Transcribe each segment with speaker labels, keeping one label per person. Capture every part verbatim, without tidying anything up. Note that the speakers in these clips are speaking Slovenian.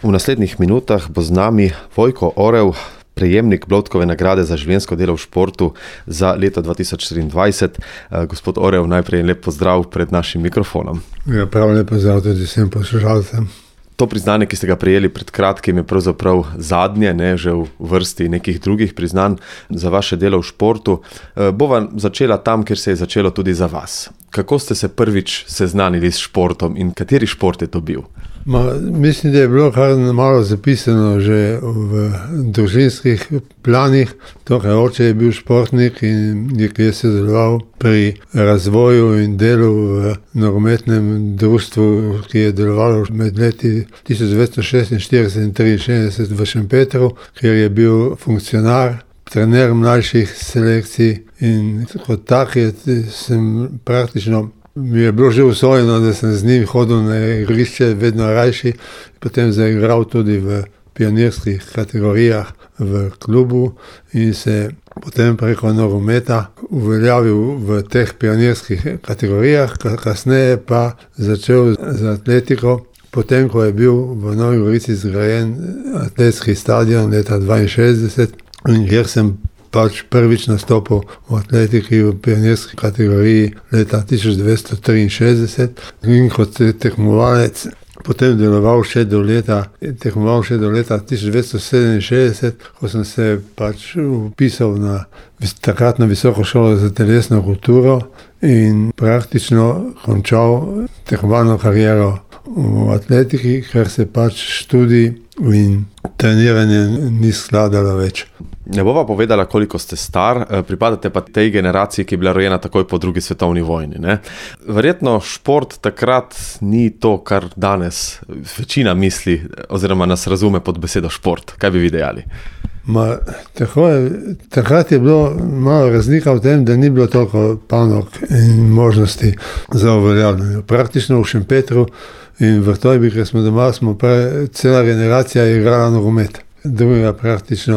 Speaker 1: V naslednjih minutah bo z nami Vojko Orel, prejemnik Bloudkove nagrade za življenjsko delo v športu za leto dva tisoč štiriindvajset. Gospod Orel, najprej lep pozdrav pred našim mikrofonom.
Speaker 2: Ja, prav lep pozdrav tudi vsem poslušalcem.
Speaker 1: To priznanje, ki ste ga prejeli pred kratkim, je pravzaprav zadnje, ne, že v vrsti nekih drugih priznanj za vaše delo v športu. Bova začela tam, kjer se je začelo tudi za vas. Kako ste se prvič seznanili s športom in kateri šport je to bil?
Speaker 2: Ma, mislim, da je bilo kar malo zapisano že v družinskih planih. Torej, oče je bil športnik in je sodeloval pri razvoju in delu v nogometnem društvu, ki je delovalo med leti tisoč devetsto šestinštirideset in triinšestdeset v Šempetru, kjer je bil funkcionar, trener mlajših selekcij in kot tak je, sem praktično mi je bilo že usvojeno, da sem z njim hodil na igrišče, vedno rajši, potem zaigral tudi v pionirskih kategorijah v klubu in se potem preko nogometa uveljavil v teh pionirskih kategorijah, kasneje pa začel z atletiko. Potem, ko je bil v Novi Gorici zgrajen atletski stadion leta dvainšestdeset, in kjer sem pač prvič nastopil v atletiki v pionirski kategoriji leta tisoč devetsto triinšestdeset in kot tekmovalec potem deloval še do leta, tekmoval še do leta tisoč devetsto sedeminšestdeset, ko sem se pač vpisal na takrat na visoko šolo za telesno kulturo in praktično končal tekmovalno kariero v atletiki, ker se pač študij in treniranje ni skladalo več.
Speaker 1: Ne bova povedala, koliko ste star, pripadate pa tej generaciji, ki je bila rojena takoj po drugi svetovni vojni. Ne? Verjetno šport takrat ni to, kar danes večina misli oziroma nas razume pod besedo šport. Kaj bi vi dejali?
Speaker 2: Ma, tako je, takrat je bilo malo razlika v tem, da ni bilo toliko panog in možnosti za uveljavljanje. Praktično v Šempetru in v Vrtojbi, ker smo doma, smo pre, cela generacija igrala nogomet. Drugega praktično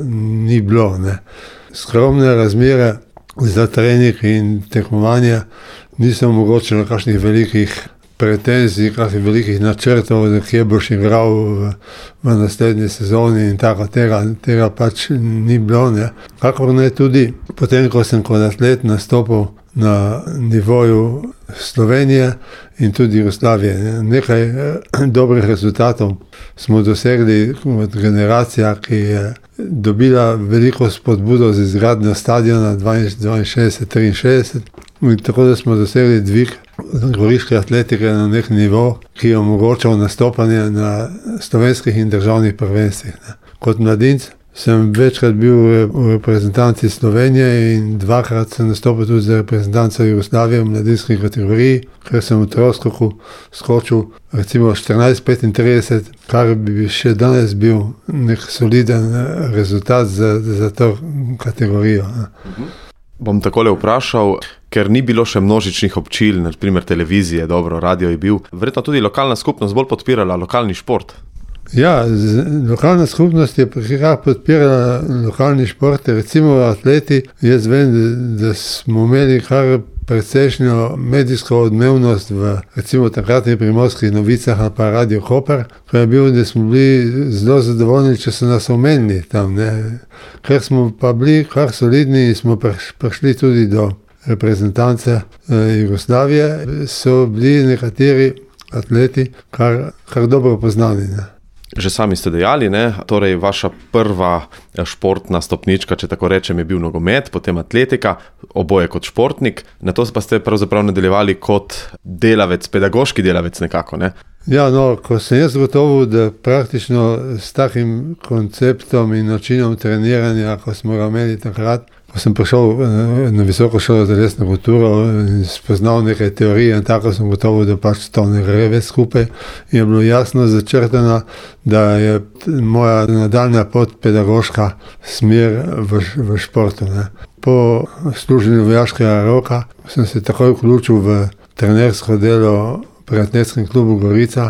Speaker 2: ni bilo. Ne. Skromne razmere za trening in tekmovanje niso omogočile kakšnih velikih pretenzij, kakšnih velikih načrtov, da kje boš igral v, v naslednji sezoni in tako tega, tega pač ni bilo. Ne. Kakor ne tudi potem, ko sem kot atlet nastopil na nivoju Slovenije in tudi Jugoslavije. Nekaj dobrih rezultatov smo dosegli kot generacija, ki je dobila veliko spodbudo z izgradnjo stadiona dvainšestdeset triinšestdeset. In tako da smo dosegli dvig goriške atletike na nek nivo, ki je omogočal nastopanje na slovenskih in državnih prvenstvih. Kot mladinec sem večkrat bil v reprezentanci Slovenije in dvakrat sem nastopil tudi za reprezentanco Jugoslavije v mladinski kategoriji, ker sem v troskoku skočil recimo štirinajst petintrideset, kar bi še danes bil nek soliden rezultat za, za to kategorijo.
Speaker 1: Mhm. Bom takole vprašal, ker ni bilo še množičnih občil, na primer televizije, dobro, radio je bil, verjetno tudi lokalna skupnost bolj podpirala lokalni šport.
Speaker 2: Ja, z, lokalna skupnost je kar podpirala lokalni šport, recimo atleti. Jaz vem, da, da smo imeli kar precejšnjo medijsko odmevnost v recimo takratnih Primorskih novicah ali pa Radio Koper, ko je bil, da smo bili zelo zadovoljni, če so nas omenili tam. Ne. Ker smo pa bili kar solidni in smo prišli tudi do reprezentance eh, Jugoslavije, so bili nekateri atleti kar, kar dobro poznani. Ne.
Speaker 1: Že sami ste dejali, ne? Torej vaša prva športna stopnička, če tako rečem, je bil nogomet, potem atletika, oboje kot športnik, na to pa ste pravzaprav nadaljevali kot delavec, pedagoški delavec nekako, ne?
Speaker 2: Ja, no, ko sem jaz gotovil, da praktično s takim konceptom in načinom treniranja, ko smo ga imeli takrat, ko sem prišel na visoko šolo za telesno kulturo in spoznal nekaj teorije in tako sem gotovil, da pač to ne gre več skupaj. In je bilo jasno začrtano, da je moja nadaljnja pot pedagoška smer v, v športu. Ne. Po služenju vojaškega roka sem se takoj vključil v trenersko delo pri atletskem klubu Gorica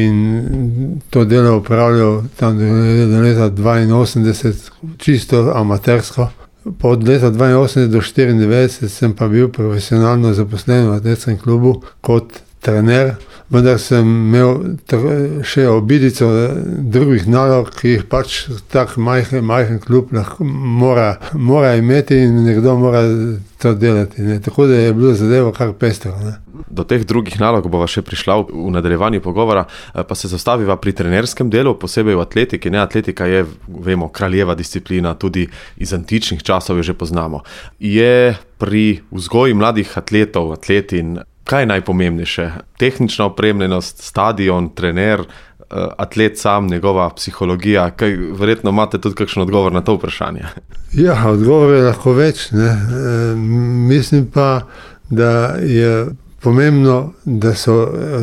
Speaker 2: in to delo upravljal tam do leta dvainosemdeset, čisto amatersko. Po od leta dvainosemdeset do štiriindevetdeset sem pa bil profesionalno zaposlen v atletskem klubu kot trener vendar sem imel še obilico drugih nalog, ki jih pač tak majhen, majhen klub lahko mora, mora imeti in nekdo mora to delati. Ne. Tako da je bilo zadevo kar pestro. Ne.
Speaker 1: Do teh drugih nalog bova še prišla v nadaljevanju pogovora, pa se zastaviva pri trenerskem delu, posebej v atletiki. Ne, atletika je, vemo, kraljeva disciplina, tudi iz antičnih časov jo že poznamo. Je pri vzgoji mladih atletov, atletin, kaj je najpomembnejše? Tehnična opremljenost, stadion, trener, atlet sam, njegova psihologija, kaj, verjetno imate tudi kakšen odgovor na to vprašanje?
Speaker 2: Ja, odgovor je lahko več. Ne. E, mislim pa, da je pomembno, da so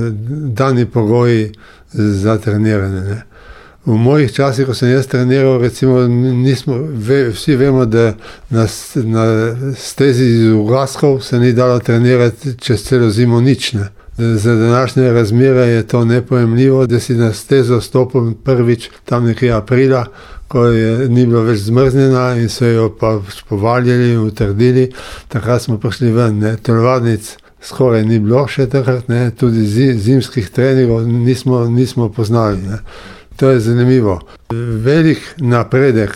Speaker 2: dani pogoji za treniranje. Ne. V mojih časih, ko sem jaz treniral, recimo, nismo, ve, vsi vemo, da na, na stezi iz Ugaskov se ni dalo trenirati čez celo zimo nič. Ne. Za današnje razmere je to nepojemljivo, da si na stezo stopil prvič tam nekje aprila, ko je, ni bilo več zmrznjena in so jo pa spovaljali in utrdili. Takrat smo prišli ven, ne. Telovadnic skoraj ni bilo še takrat, ne. Tudi zimskih treningov nismo, nismo poznali. Ne. To je zanimivo. Velik napredek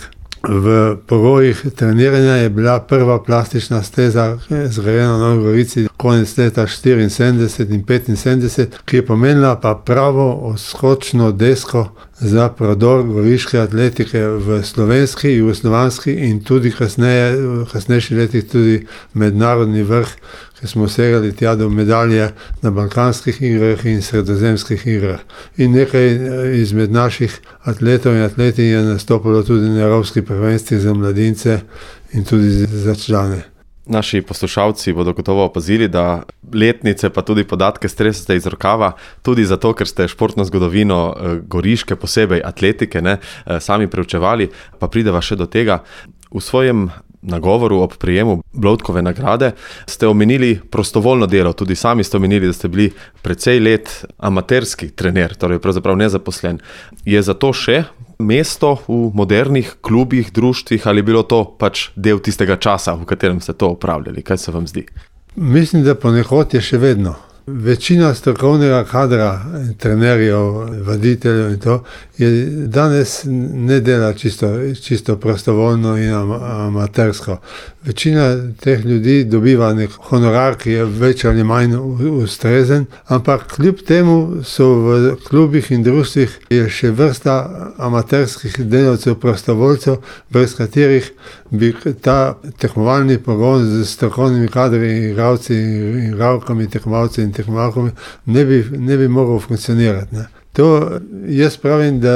Speaker 2: v pogojih treniranja je bila prva plastična steza, zgrajena v Novi Gorici konec leta štiriinsedemdeset in petinsedemdeset, ki je pomenila pa pravo odskočno desko za prodor goriške atletike v slovenski, jugoslovanski in tudi kasneje, v kasnejših letih tudi mednarodni vrh, ki smo segali tja do medalje na balkanskih igrah in sredozemskih igrah. In nekaj izmed naših atletov in atletin je nastopilo tudi na evropskih prvenstvih za mladince in tudi za člane.
Speaker 1: Naši poslušalci bodo gotovo opazili, da letnice pa tudi podatke stresate iz rokava, tudi zato, ker ste športno zgodovino goriške, posebej atletike, ne, sami preučevali, pa prideva še do tega. V svojem nagovoru ob prijemu Bloudkove nagrade ste omenili prostovoljno delo, tudi sami ste omenili, da ste bili precej let amaterski trener, torej pravzaprav nezaposlen. Je zato še mesto v modernih klubih, društvih ali bilo to pač del tistega časa, v katerem ste to opravljali? Kaj se vam zdi?
Speaker 2: Mislim, da ponekod je še vedno. Večina strokovnega kadra, trenerjev, vaditeljev in to, je danes ne dela čisto, čisto prostovoljno in amatersko. Večina teh ljudi dobiva nek honorar, ki je več ali manj ustrezen, ampak kljub temu so v klubih in društvih je še vrsta amaterskih delavcev, prostovoljcev, brez katerih bi ta tekmovalni pogon z strokovnimi kadri, igralci, igralkami, tekmovalci in tekmovalkami ne bi, ne bi mogel funkcionirati. Ne. To jaz pravim, da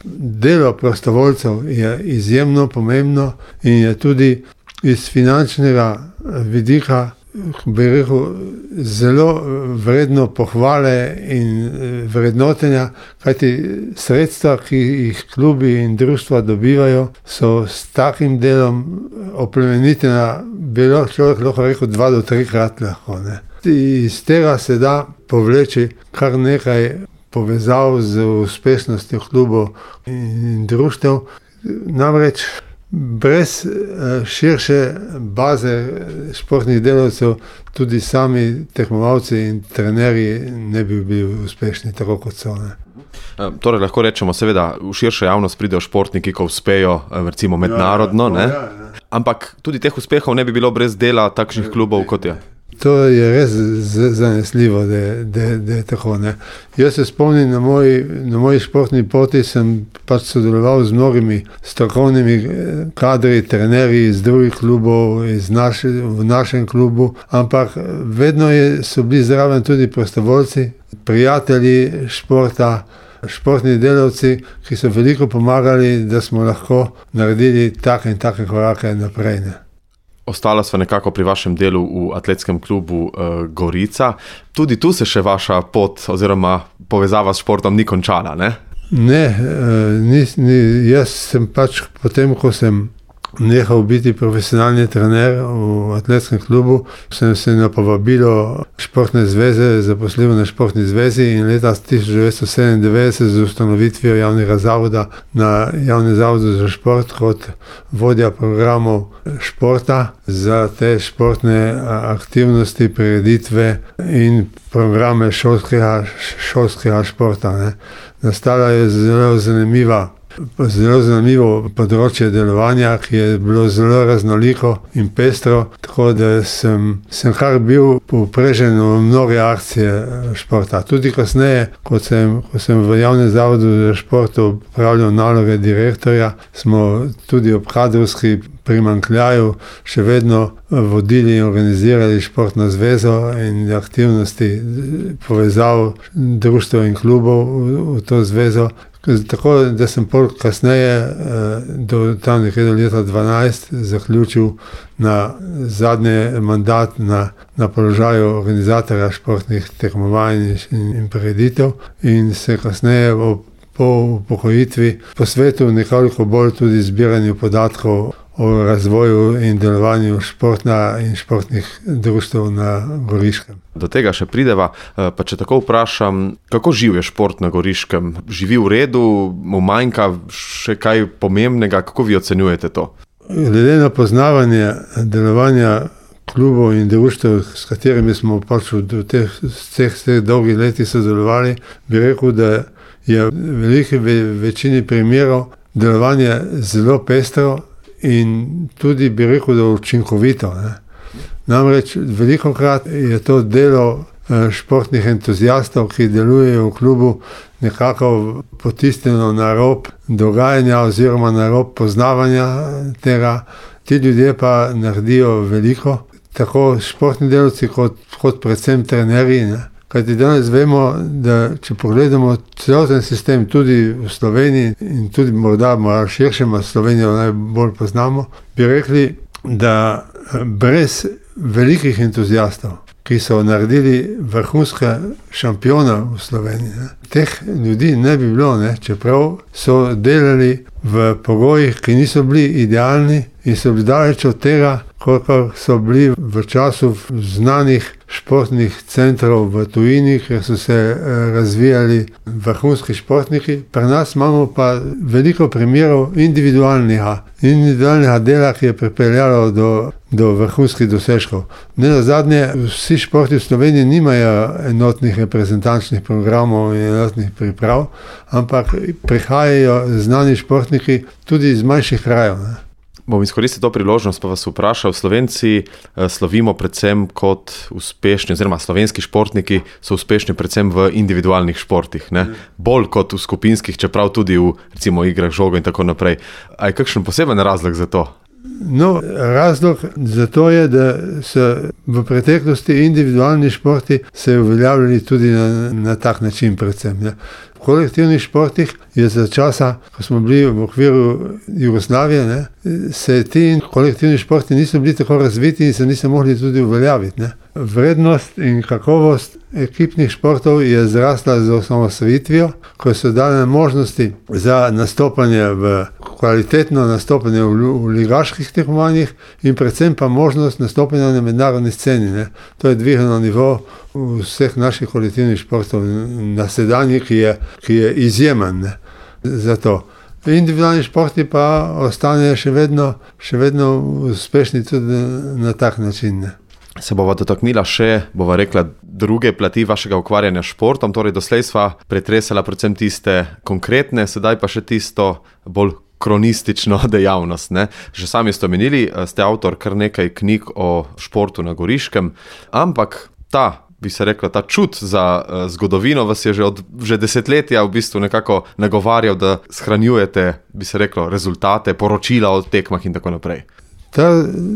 Speaker 2: delo prostovoljcev je izjemno pomembno in je tudi iz finančnega vidika, bi rekel, zelo vredno pohvale in vrednotenja, kajti sredstva, ki jih klubi in društva dobivajo, so s takim delom oplemenitena, bi človek lahko rekel dva do trikrat lahko. Ne. Iz tega se da povleči kar nekaj povezav z uspešnostjo klubov in društev. Namreč brez širše baze športnih delavcev tudi sami tekmovalci in trenerji ne bi bili uspešni, tako kot so. Ne.
Speaker 1: Torej lahko rečemo, seveda v širšo javnost pridejo športniki, ko uspejo recimo mednarodno, ne? Ampak tudi teh uspehov ne bi bilo brez dela takšnih klubov, kot je.
Speaker 2: To je res zanesljivo, da, da, da je tako. Ne. Jaz se spomnim, na moji, na moji športni poti sem pač sodeloval z mnogimi strokovnimi kadri, trenerji iz drugih klubov, iz naš, v našem klubu, ampak vedno je, so bili zraven tudi prostovoljci, prijatelji športa, športni delavci, ki so veliko pomagali, da smo lahko naredili take in take korake naprej. Ne.
Speaker 1: Ostala sva nekako pri vašem delu v atletskem klubu uh, Gorica. Tudi tu se še vaša pot oziroma povezava s športom ni končala, ne?
Speaker 2: Ne, uh, ni, ni, jaz sem pač potem, ko sem nehal biti profesionalni trener v atletskem klubu, sem se na povabilo športne zveze zaposlil na športni zvezi in leta tisoč devetsto sedemindevetdeset z ustanovitvijo javnega zavoda na javnem zavodu za šport kot vodja programov športa za te športne aktivnosti, prireditve in programe šolskega, šolskega športa. Ne. Nastala je zelo zanimiva Zelo zanimivo področje delovanja, ki je bilo zelo raznoliko in pestro, tako da sem, sem kar bil povprežen v mnoge akcije športa. Tudi kasneje, ko sem, ko sem v javnem zavodu za šport opravljal naloge direktorja, smo tudi ob kadrovski primanjkljaju še vedno vodili in organizirali športno zvezo in aktivnosti povezav društev in klubov v, v to zvezo. Tako da sem pol kasneje, do tam nekaj do leta dvanajst, zaključil na zadnji mandat na, na položaju organizatorja športnih tekmovanj in, in prireditev in se kasneje po upokojitvi posvetil nekoliko bolj tudi zbiranju podatkov o razvoju in delovanju športna in športnih društev na Goriškem.
Speaker 1: Do tega še prideva, pa če tako vprašam, kako živ je šport na Goriškem? Živi v redu, mu manjka še kaj pomembnega, kako vi ocenjujete to?
Speaker 2: Glede na poznavanje delovanja klubov in društev, s katerimi smo pač v teh, teh, teh dolgih letih sodelovali, bi rekel, da je v veliki večini primerov delovanje zelo pestro in tudi bi rekel, da učinkovito. Ne. Namreč velikokrat je to delo športnih entuzijastov, ki delujejo v klubu, nekako potisnjeno na rob dogajanja oziroma na rob poznavanja tega. Ti ljudje pa naredijo veliko, tako športni delavci kot, kot predvsem trenerji. Ne. Kajti danes vemo, da če pogledamo celoten sistem tudi v Sloveniji in tudi morda malo širšem, Slovenijo najbolj poznamo, bi rekli, da brez velikih entuzijastov, ki so naredili vrhunske šampione v Sloveniji, ne, teh ljudi ne bi bilo, ne, čeprav so delali v pogojih, ki niso bili idealni in so bili daleč od tega, koliko so bili v času znanih športnih centrov v tujini, ker so se razvijali vrhunski športniki. Pri nas imamo pa veliko primerov individualnega, individualnega dela, ki je pripeljalo do, do vrhunskih dosežkov. Ne nazadnje, vsi športi v Sloveniji nimajo enotnih reprezentančnih programov in enotnih priprav, ampak prihajajo znani športniki tudi iz manjših krajev. Ne.
Speaker 1: Bom izkoristil to priložnost pa vas vprašal. Slovenci slovimo predvsem kot uspešni, oziroma slovenski športniki so uspešni predvsem v individualnih športih, ne? Bolj kot v skupinskih, čeprav tudi v recimo igrah žogo in tako naprej. A je kakšen poseben razlog za to?
Speaker 2: No, razlog za to je, da so v preteklosti individualni športi se uveljavljali tudi na, na tak način predvsem. Ne? V kolektivnih športih je za časa, ko smo bili v okviru Jugoslavije, ne, se ti kolektivni športi niso bili tako razviti in se niso mogli tudi uveljaviti. Ne. Vrednost in kakovost ekipnih športov je zrasla z osamosvojitvijo, ko so dane možnosti za nastopanje v kvalitetno nastopanje v, v ligaških tekmovanjih in predvsem pa možnost nastopanja na mednarodni sceni. Ne. To je dvignilo nivo vseh naših kolektivnih športov na sedanji, ki je, ki je izjemen. Ne. Zato. Individualni športi pa ostanejo še vedno, še vedno uspešni tudi na tak način. Ne.
Speaker 1: Se bova dotaknila še, bova rekla, druge plati vašega ukvarjanja s športom, torej doslej sva pretresala predvsem tiste konkretne, sedaj pa še tisto bolj kronistično dejavnost. Ne? Že sami ste omenili, ste avtor kar nekaj knjig o športu na Goriškem, ampak ta, bi se rekla, ta čut za uh, zgodovino vas je že od že desetletja v bistvu nekako nagovarjal, da shranjujete, bi se reklo, rezultate, poročila o tekmah in tako naprej.
Speaker 2: Ta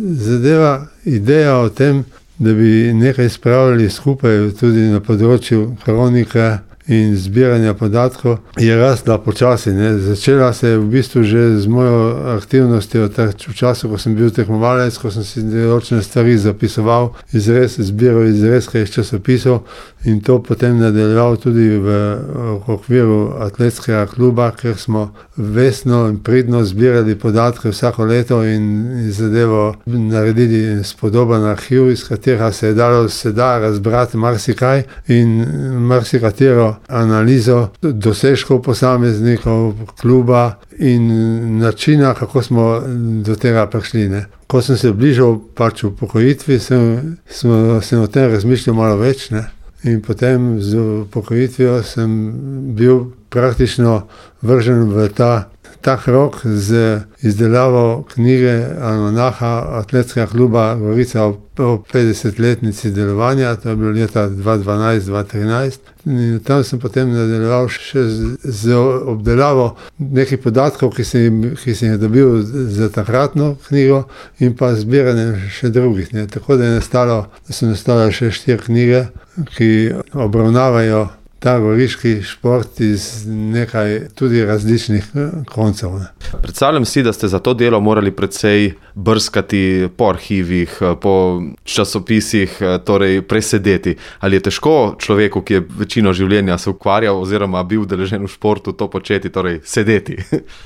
Speaker 2: zadeva, ideja o tem, da bi nekaj spravili skupaj tudi na področju kronike in zbiranja podatkov je rasla počasi. Ne. Začela se je v bistvu že z mojo aktivnostjo v času, ko sem bil tekmovalec, ko sem si določene stvari zapisoval, izrez, zbiral izrezke iz časopisov in to potem nadaljeval tudi v, v okviru atletskega kluba, ker smo vestno in pridno zbirali podatke vsako leto in, in zadevo naredili spodoben arhiv, iz katerega se je dalo sedaj razbrati marsikaj in marsikatero analizo dosežkov posameznikov, kluba in načina, kako smo do tega prišli. Ne. Ko sem se bližal pač v pokojitvi, sem, sem, sem o tem razmišljal malo več. Ne. In potem z pokojitvijo sem bil praktično vržen v ta ta krog z izdelavo knjige almanaha atletskega kluba Gorica o petdesetletnici delovanja, to je bilo leta dva dvanajst dva trinajst. In tam sem potem nadaljeval še z, z obdelavo nekih podatkov, ki sem, ki sem jih dobil za takratno knjigo in pa zbiranjem še drugih. Ne. Tako da je nastalo, da so nastale še štiri knjige, ki obravnavajo ta goriški šport iz nekaj tudi različnih koncev. Ne.
Speaker 1: Predstavljam si, da ste za to delo morali precej brskati po arhivih, po časopisih, torej presedeti. Ali je težko človeku, ki je večino življenja se ukvarjal oziroma bil udeležen v športu, to početi, torej sedeti?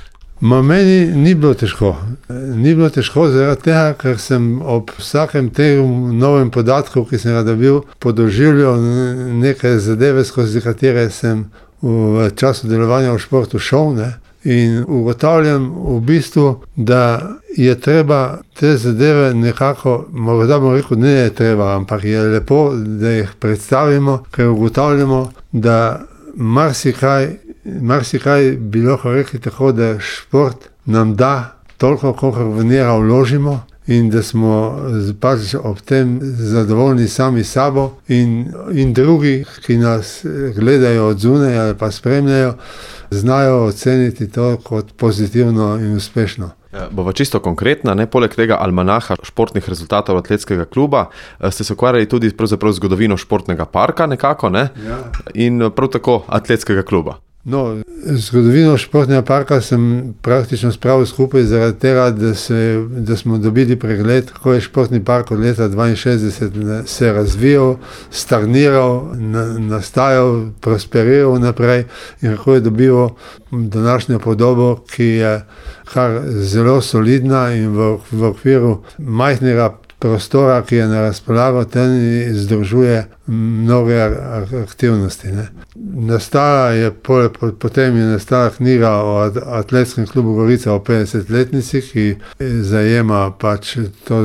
Speaker 2: Ma meni ni bilo težko. Ni bilo težko zaradi tega, ker sem ob vsakem tem novem podatku, ki sem ga dobil, podoživljal neke zadeve, skozi katere sem v času delovanja v športu šel. Ne? In ugotavljam v bistvu, da je treba te zadeve nekako, morda bom rekel, ne je treba, ampak je lepo, da jih predstavimo, ker ugotavljamo, da marsikaj marsikaj bi lahko rekli tako, da šport nam da toliko, koliko v njega vložimo in da smo pač ob tem zadovoljni sami sabo in, in drugi, ki nas gledajo od zunaj ali pa spremljajo, znajo oceniti to kot pozitivno in uspešno.
Speaker 1: Bova čisto konkretna, ne, poleg tega almanaha športnih rezultatov atletskega kluba ste se ukvarjali tudi pravzaprav zgodovino športnega parka nekako, ne? Ja. In prav tako atletskega kluba.
Speaker 2: No, zgodovino športnega parka sem praktično spravil skupaj zaradi tega, da, se, da smo dobili pregled, kako je športni park od leta dvainšestdeset se razvijal, stagniral, na, nastajal, prosperiral naprej in kako je dobil današnjo podobo, ki je kar zelo solidna in v, v okviru majhnega prostora, ki je na razpolago, ten združuje mnoge aktivnosti. Ne. Nastala je, potem je nastala knjiga o atletskem klubu Gorica o petdesetletnici, ki zajema pač to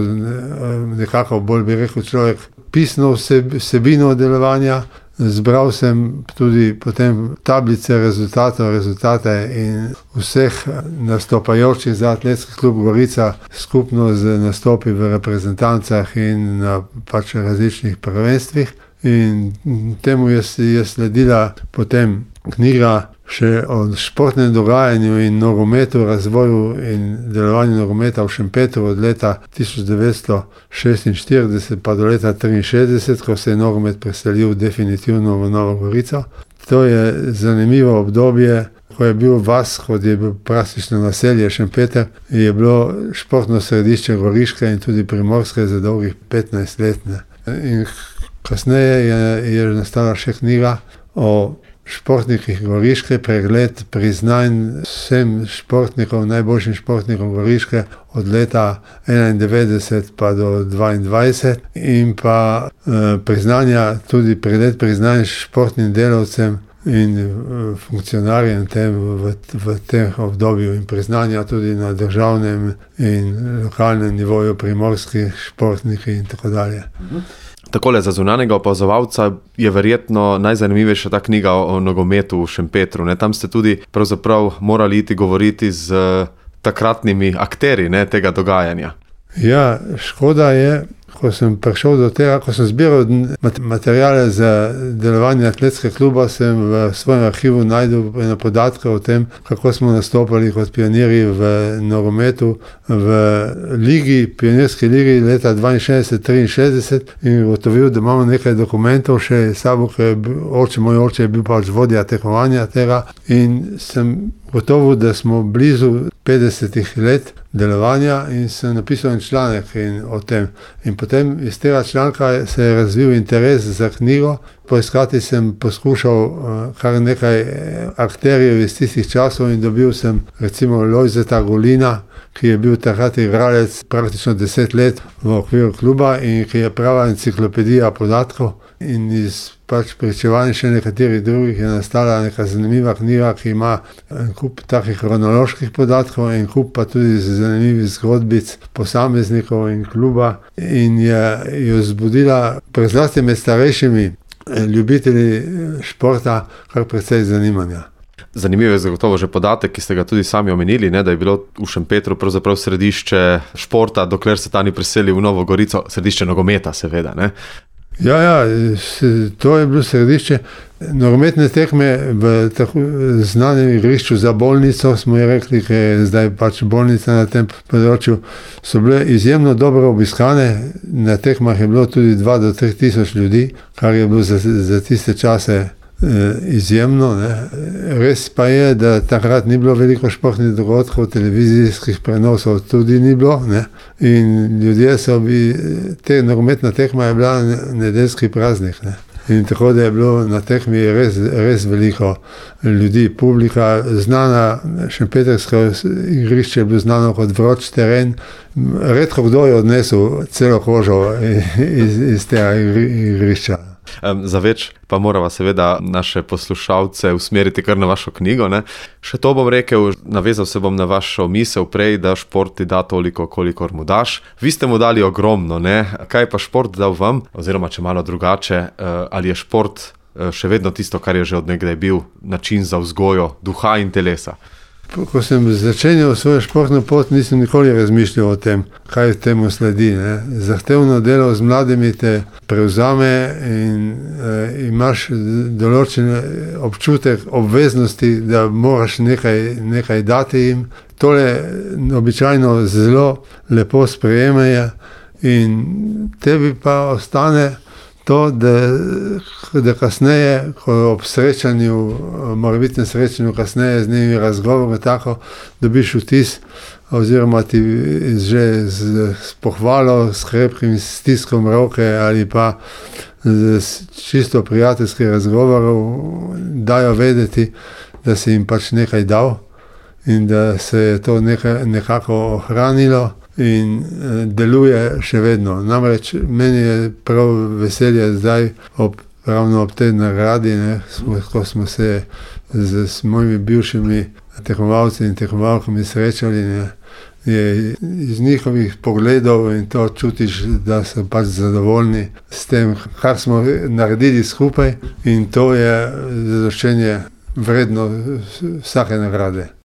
Speaker 2: nekako bolj bi rekel človek pisno vsebino delovanja. Zbral sem tudi potem tablice rezultatov, rezultate in vseh nastopajočih za atletski klub Gorica skupno z nastopi v reprezentancah in na pač različnih prvenstvih. In temu je, je sledila potem knjiga še o športnem dogajanju in nogometu, razvoju in delovanju nogometa v Šempetru od leta tisoč devetsto šestinštirideset pa do leta triinšestdeset, ko se je nogomet preselil definitivno v Novo Gorico. To je zanimivo obdobje, ko je bil vas, kot je bil praktično naselje Šempeter, je bilo športno središče Goriške in tudi Primorske za dolgih petnajst let. Ne. In kasneje je, je nastala še knjiga o športnikih Goriške, pregled priznanj vsem športnikom, najboljšim športnikom Goriške od leta enaindevetdeset pa do dvaindvajset in pa eh, priznanja, tudi pregled priznanj športnim delavcem in funkcionarjem tem v, v tem obdobju in priznanja tudi na državnem in lokalnem nivoju primorskih športnikov in tako dalje.
Speaker 1: Takole, za zunanjega opazovalca je verjetno najzanimivejša ta knjiga o nogometu v Šempetru. Ne? Tam ste tudi pravzaprav morali iti govoriti z takratnimi akterji, ne, tega dogajanja.
Speaker 2: Ja, škoda je, ko sem prišel do tega, ko sem zbiral materijale za delovanje atletskega kluba, sem v svojem arhivu najdel eno podatke o tem, kako smo nastopali kot pionirji v nogometu v ligi, pionirski ligi leta dvainšestdeset triinšestdeset in ugotovil, da imamo nekaj dokumentov še sabo, ker je bil, oče, moj oče je bil pač vodja tekmovanja tega in sem gotovo, da smo blizu petdesetih let delovanja in sem napisal en članek in, o tem. In potem iz tega članka se je razvil interes za knjigo. Poiskati sem poskušal uh, kar nekaj akterjev iz tistih časov in dobil sem recimo Lojzeta Golina, ki je bil takrat igralec praktično deset let v okviru kluba in ki je prava enciklopedija podatkov. In iz pač pričevanj še nekaterih drugih je nastala neka zanimiva knjiga, ki ima en kup takih kronoloških podatkov in kup pa tudi zanimivih zgodbic posameznikov in kluba in je jo zbudila prezlasti med starejšimi ljubitelji športa kar precej zanimanja.
Speaker 1: Zanimivo je zagotovo že podatek, ki ste ga tudi sami omenili, ne, da je bilo v Šempetru pravzaprav središče športa, dokler se ta ni preselil v Novo Gorico, središče nogometa seveda, ne.
Speaker 2: Ja, ja, to je bilo središče. Nogometne tekme v tako znanem igrišču za bolnico, smo ji rekli, ker je zdaj pač bolnica na tem področju, so bile izjemno dobro obiskane. Na tekmah je bilo tudi dva do tri tisoč ljudi, kar je bilo za, za tiste čase izjemno, ne. Res pa je, da takrat ni bilo veliko športnih dogodkov, televizijskih prenosov tudi ni bilo, ne. In ljudje so bi, te nogometna tekma je bila nedeljski praznik, ne. In tako da je bilo na tekmi res, res veliko ljudi, publika, znana, šempetrsko igrišče je bilo znano kot vroč teren. Redko kdo je odnesel celo kožo iz, iz tega igrišča.
Speaker 1: Za več pa morava seveda naše poslušalce usmeriti kar na vašo knjigo, ne. Še to bom rekel, navezal se bom na vašo misel prej, da šport ti da toliko, kolikor mu daš. Vi ste mu dali ogromno, ne. Kaj pa šport dal vam, oziroma če malo drugače, ali je šport še vedno tisto, kar je že od nekdaj bil način za vzgojo duha in telesa?
Speaker 2: Ko sem začenjal svojo športno pot, nisem nikoli razmišljal o tem, kaj temu sledi, ne. Zahtevno delo z mladimi te prevzame in e, imaš določen občutek obveznosti, da moraš nekaj, nekaj dati jim. Tole običajno zelo lepo sprejemajo in tebi pa ostane to, da, da kasneje, ko ob srečanju, morebitnem srečanju kasneje z njimi razgovor, tako dobiš vtis, oziroma ti že z, z pohvalo, s krepkim stiskom roke ali pa z čisto prijateljskih razgovorov dajo vedeti, da si jim pač nekaj dal in da se je to nekaj, nekako ohranilo. In deluje še vedno. Namreč meni je prav veselje zdaj, ob, ravno ob tej nagradi, ne, smo, ko smo se z, z mojimi bivšimi tekmovalci in tekmovalkami srečali, ne, je iz njihovih pogledov in to čutiš, da so pač zadovoljni s tem, kar smo naredili skupaj in to je zadoščenje vredno vsake nagrade.